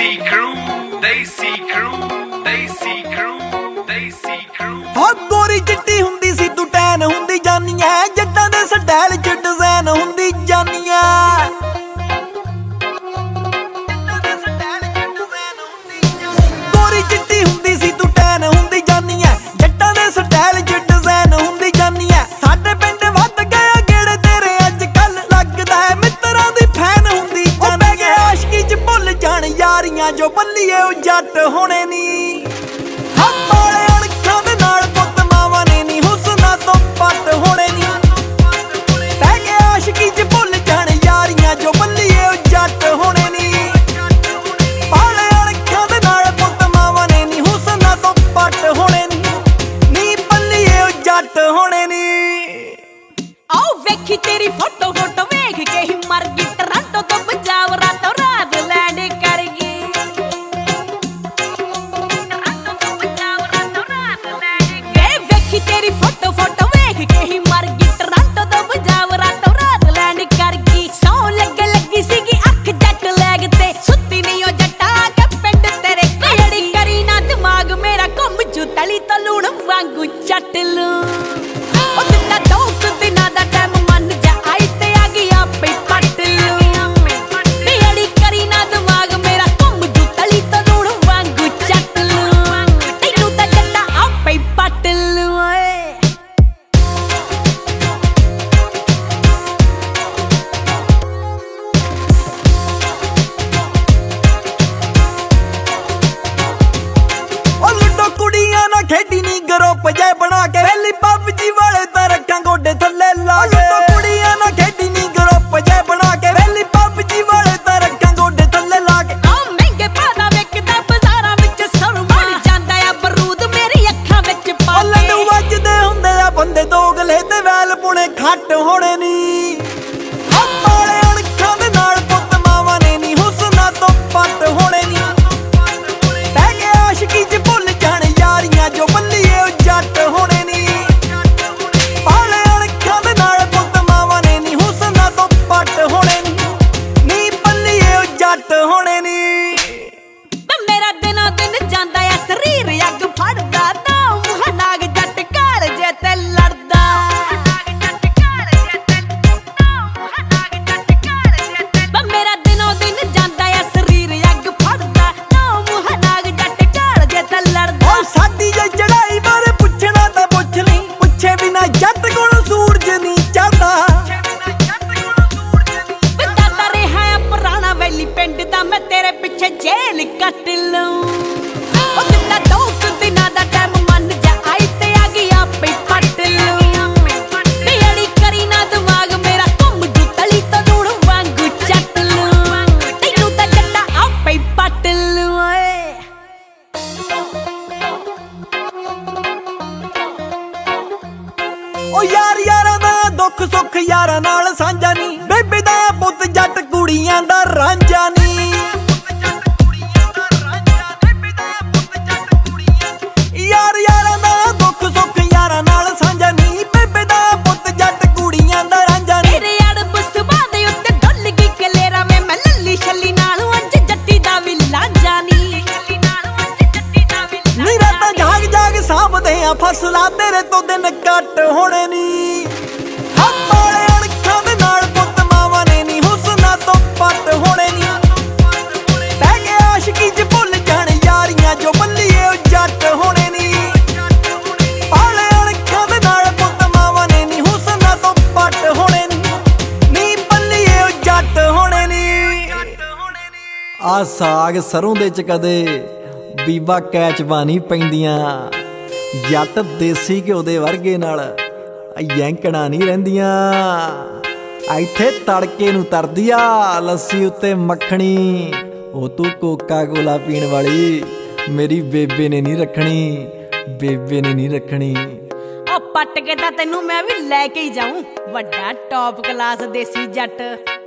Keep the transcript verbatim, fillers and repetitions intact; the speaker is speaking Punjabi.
Desi crew, Desi crew, Desi crew, Desi crew। ਹੋ ਗੋਰੀ ਚਿੱਟੀ ਹੁੰਦੀ ਸੀ ਤੂੰ ਟੈਨ ਹੁੰਦੀ ਜਾਨੀਆਂ, ਜੱਟਾਂ ਦੇ ਸਟਾਈਲ ਚ ਡਿਜ਼ਾਈਨ ਹੁੰਦੀ ਜਾਨੀਆਂ। ਗੋਰੀ ਚਿੱਟੀ ਹੁੰਦੀ ਸੀ ਤੂੰ ਟੈਨ ਹੁੰਦੀ ਜਾਨੀਆਂ, ਜੱਟਾਂ ਦੇ ਸਟਾਈਲ ਚ ਡਿਜ਼ਾਈਨ ਹੁੰਦੀ ਜਾਨੀਆਂ। ਸਾਡੇ ਪਿੰਡ ਵੱਧ ਗਿਆ ਗੇੜੇ ਤੇਰੇ ਅੱਜ ਕੱਲ, ਲੱਗਦਾ ਮਿੱਤਰਾਂ ਦੀ ਫੈਨ ਹੁੰਦੀ ਜਾਨੀਆਂ। ਬਹਿ ਗਏ ਆਸ਼ਕੀ ਚ ਭੁੱਲ ਜਾਣ ਯਾਰੀਆਂ ਜੋ ਬੱਲੀਏ ਉਹ ਜੱਟ ਹੋਣੇ ਨੀ। तेरी फोटो फोटो वेख के ही मर गई, टोरंटो तो पंजाब रातों रात लैंड कर गई। टोरंटो तो पंजाब रातों रात लैंड कर गई। वेखी तेरी फोटो फोटो वेख के ही मर गई, टोरंटो तो पंजाब रातों रात लैंड कर गई। सौ लगे लगी सीगी अख जट लैग ते, सुत्ती नहीं ओ जट्टा के पिंड तेरे कड़ी करी ना दिमाग मेरा घुम जू तली तो लूण वांगू चट लू। ओ दिता दो दिना दा टाइम खेडी नी ग्रुप जे बना के, वेली पबजी वाले तो रखा गोडे थले ला के। कुड़ियां ना खेडी नी ग्रुप जे बना के, वेली पबजी वाले तो रखा गोडे थले ला के। आ महंगे पादा विकदा बाजारां विच सर मर जांदा आ बरूद मेरी अखां विच पा के। लड्डू वजदे हुंदे आ बंदे दोगले ते वैल पुणे खट होणे नी। हमारे अणखां दे नाल पुੱਤ मावां ने नी हुस्ना तो पट होणे नी। बह गए आशिकी च भुੱਲ जाण यारियां जो ਬੱਲੀਏ ਉਹ ਜੱਟ ਹੋਣੇ ਨੀ। ਪਾਲੇ ਅਣਖਾਂ ਦੇ ਨਾਲ ਪੁੱਤ ਮਾਵਾਂ ਨੇ ਨੀ ਹੁਸਨਾ ਤੋਂ ਪੱਟ ਹੋਣੇ ਨੀ। ਨੀ ਬੱਲੀਏ ਉਹ ਜੱਟ ਹੋਣੇ ਨੀ। ਮੇਰਾ ਦਿਨੋਂ ਦਿਨ ਜਾਂਦਾ ਆ ਸਰੀਰ ਅੱਗ ਫੜਦਾ, ਨਾ ਮੂੰਹ ਨਾਗ ਜੱਟ ਘਰ ਜੇ ਤੇ ਲੜਦਾ। ਮੇਰਾ ਦਿਨੋਂ ਦਿਨ ਜਾਂਦਾ ਆ ਸਰੀਰ ਅੱਗ ਫੜਦਾ, ਨਾ ਮੂੰਹ ਨਾਗ ਜੱਟ ਘਰ ਜੇ ਤੇ ਲੜਦਾ। ਉਹ ਸਾਡੀ ਜੇ ਚੜਾਈ ਬਾਰੇ ਪੁੱਛਣਾ ਤਾਂ ਪੁੱਛ ਲਈ, ਪੁੱਛੇ ਬਿਨਾ ਜੱਟ ਕੋਲੋਂ ਸੂਰਜ ਨਹੀਂ ਚੜਦਾ। ਦਾਦਾ ਰਿਹਾ ਪੁਰਾਣਾ ਵੈਲੀ ਪਿੰਡ ਦਾ, ਮੈਂ ਤੇਰੇ ਪਿੱਛੇ ਜੇਲ ਕੱਟ ਲੂੰ। ਉਹ ਦਿੰਦਾ ਦੋ ਕੁ ਦਿਨਾਂ ਦਾ ਟਾਈਮ ਮੰਨ ਜਾ, ਆਈ ਤੇ ਆ ਗਈ ਆਪੇ ਪੱਟ ਲੂੰ। ਬੇੜੀ ਕਰੀ ਨਾ ਦਿਮਾਗ ਮੇਰਾ ਘੁੰਮ ਜੂ ਤਲੀ ਤੋਂ ਲੂਣ ਵਾਂਗੂ ਚੱਟ ਲੂੰ। ਤੈਨੂੰ ਤਾਂ ਜੱਟਾ ਆਪੇ ਪੱਟ ਲੂੰ ਓਏ। ਉਹ ਯਾਰ ਯਾਰਾਂ ਦਾ ਦੁੱਖ ਸੁੱਖ ਯਾਰਾਂ ਨਾਲ ਸਾਂਝਾ ਨੀ, ਬੇਬੇ ਦਾ ਪੁੱਤ ਜੱਟ ਕੁੜੀਆਂ ਦਾ ਰਾਂਝਾ ਨੀ। ਯਾਰ ਯਾਰਾਂ ਦਾ ਦੁੱਖ ਸੁੱਖ ਯਾਰਾਂ ਨਾਲ ਸਾਂਝਾ ਨੀ, ਬੇਬੇ ਦਾ ਪੁੱਤ ਜੱਟ ਕੁੜੀਆਂ ਦਾ ਰਾਂਝਾ ਨੀ। ਤੇਰੇ ਅੜਬ ਸੁਭਾਅ ਦੇ ਉੱਤੇ ਡੁੱਲ ਗਈ ਕਲੇਰਾ ਵੇ, ਮੈਂ ਲੱਲੀ ਛੱਲੀ ਨਾਲ ਅੱਜ ਜੱਟੀ ਦਾ ਵੀ ਲਾਂਝਾ ਨੀ। ਨੀ ਰਾਤਾਂ ਜਾਗ ਜਾਗ ਸਾਂਭਦੇ ਆ ਫਸਲਾਂ, ਤੇਰੇ ਤੋਂ ਦਿਨ ਕੱਟ ਹੋਣੇ ਨੀ। ਹਮਾਰੇ ਅਣਖਾਂ ਦੇ ਨਾਲ ਪੁੱਤ ਮਾਵਾਂ ਨੇ ਨੀ ਹੁਸਨਾ ਤੋਂ ਪੱਟ ਹੋਣੇ ਨੀ। ਬਹਿ ਗਏ ਆਸ਼ਕੀ ਚ ਭੁੱਲ ਜਾਣ ਯਾਰੀਆਂ ਜੋ ਬੱਲੀਏ ਉਹ ਜੱਟ ਹੋਣੇ ਨੀ। ਪਾਲੇ ਅਣਖਾਂ ਦੇ ਨਾਲ ਪੁੱਤ ਮਾਵਾਂ ਨੇ ਨੀ ਹੁਸਨਾ ਤੋਂ ਪੱਟ ਹੋਣੇ ਨੀ। ਨੀ ਬੱਲੀਏ ਉਹ ਜੱਟ ਹੋਣੇ ਨੀ। ਆ ਸਾਗ ਸਰੋਂ ਦੇ ਚ ਕਦੇ ਬੀਬਾ ਕੈਚਵਾ ਨਹੀਂ ਪੈਂਦੀਆਂ, ਜੱਟ ਦੇਸੀ ਘਿਓ ਦੇ ਵਰਗੇ ਨਾਲ ਯੈਂਕਣਾ ਨਹੀਂ ਰਹਿੰਦੀਆਂ। ਇੱਥੇ ਤੜਕੇ ਨੂੰ ਤਰਦੀ ਆ ਲੱਸੀ ਉੱਤੇ ਮੱਖਣੀ, ਉਹ ਤੂੰ ਕੋਕਾ ਕੋਲਾ ਪੀਣ ਵਾਲੀ ਮੇਰੀ ਬੇਬੇ ਨੇ ਨਹੀਂ ਰੱਖਣੀ, ਬੇਬੇ ਨੇ ਨਹੀਂ ਰੱਖਣੀ। ਉਹ ਪੱਟ ਕੇ ਤਾਂ ਤੈਨੂੰ ਮੈਂ ਵੀ ਲੈ ਕੇ ਹੀ ਜਾਊਂ, ਵੱਡਾ ਟੌਪ ਕਲਾਸ ਦੇਸੀ ਜੱਟ।